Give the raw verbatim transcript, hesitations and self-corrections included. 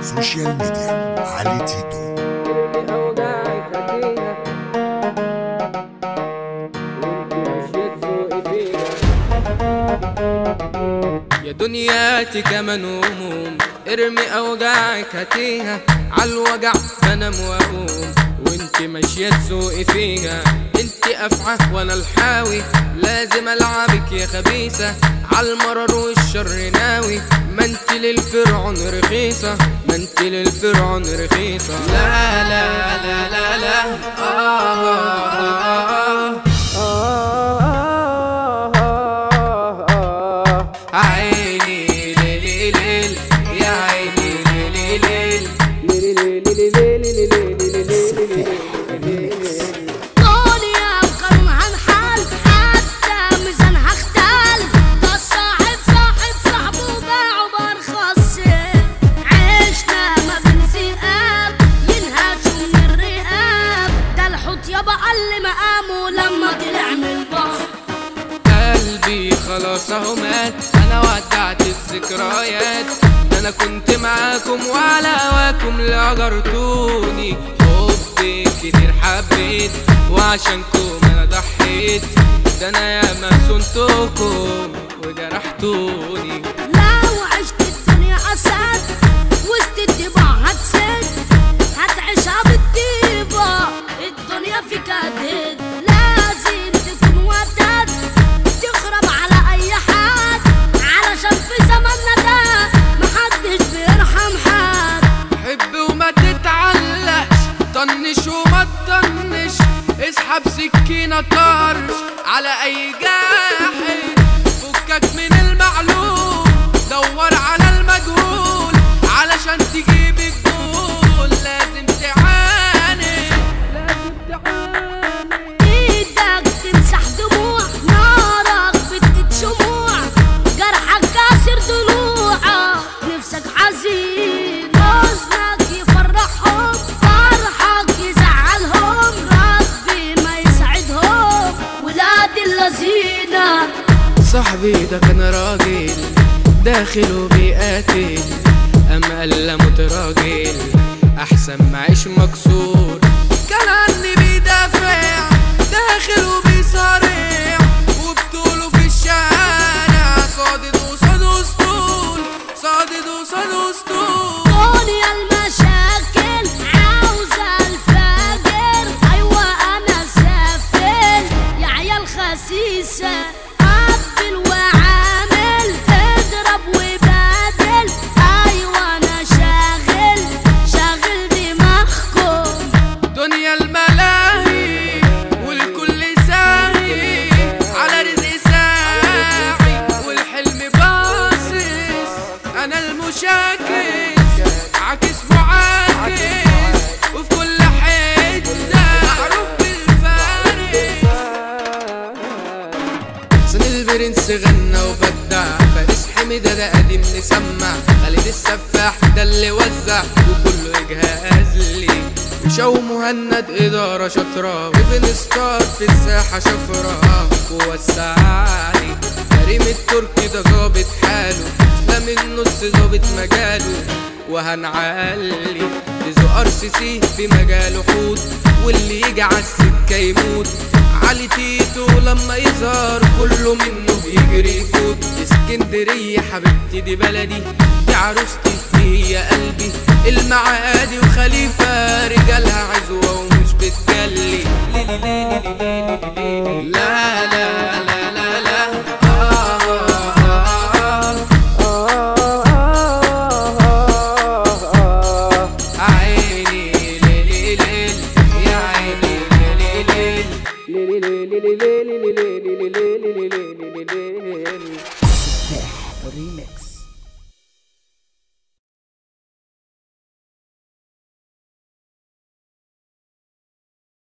سوشيال ميديا علي تيتو. يا دنياتي كمان هموم، ارمي اوجاعك هاتيها، عالوجع بنام واقوم وانت ماشيه تسوقي فيها. انت افعى وانا الحاوي، لازم العبك يا خبيثه، عالمرر والشر ناوي. ما انت للفرعون رخيصه، ما انت للفرعون رخيصه. لا لا لا لا لا آه آه آه آه آه عيني ليلي ليل، يا عيني ليلي ليل ليلي ليلي ليلي ليلي. دنيا وقانونها انحل، حتى ميزانها اختل. ده الصاحب صاحب صاحبه باعه برخص. عشنا ما بين ذئاب ينهشوا من الرقاب. ده الحوت يابا قل مقامه لما طلع من البحر. قلبي خلاص اهو مات، انا ودعت الذكريات. ده انا كنت معاكم وعلى هواكم اللي اجرتوني. حبي كتير حبيت وعشانكم انا ضحيت. ده انا ياما صنتكم وجرحتوني. لو عشت الدنيا اسد وسط الطباع هتسد، هتعيشها بالطيبة الدنيا فيك هتهد. لازم تكون ودد تخرب على اي حد، علشان في زماننا ده محدش بيرحم حد. حب وما تتعلقش، طنش وما تطنش، اسحب سكينة طرش على اي جاحد. فكك من المعلوم، دور على المجهول، علشان تجيب الجول لازم تعاند، لازم تعاند. ايدك تمسح دموع، نارك بتقيد شموع، جرحك كاسر ضلوعك، نفسك حزين. حزنك يفرحهم، فرحك يزعلهم، ربي ما يسعدهم ولاد اللذينة. صاحبي ده كان راجل داخل وبيقاتل، اما قال متراجل احسن ما عيش مكسور. كان عني بيدافع داخل وبيصارع، وبطوله في الشارع صادد وصاد اسطول، صادد وصاد اسطول. دنيا المشاكل عاوزة الفاجر، ايوه انا سافل يا عيال خسيسة. قبل وعامل اضرب وبادل، ايوه انا شاغل شاغل دماغكم. دنيا الملاهي والكل ساهي، على رزق ساعي والحلم باصص. انا المشاكس عاكس معاكس، وفي كل حته معروف بالفارس. حسن البرنس غنى وبدع، فارس حميدة ده قديم مسمع، خالد السفاح ده اللي وزع وكله يجهز لي. وشو مهند إدارة شاطرة، وفين ستار في الساحة شفرة ووسعلي. كريم التركي ده ظابط حاله، اسلام النص ظابط مجاله وهنعلي. رزق ار سي سي في مجاله حوت، واللي يجي عالسكة يموت. علي تيتو لما يظهر كله منه بيجري يفوت. اسكندرية حبيبتي دي بلدي، دي عروستي هي قلبي. المعادي وخليفة رجالها عزوة ومش بتجلي. لا لا لا لا لا آه آه آه آه عيني ليلي ليل، يا عيني ليلي ليل ليلي ليلي ليلي ليلي ليلي ليلي ليلي ليلي. ريميكس.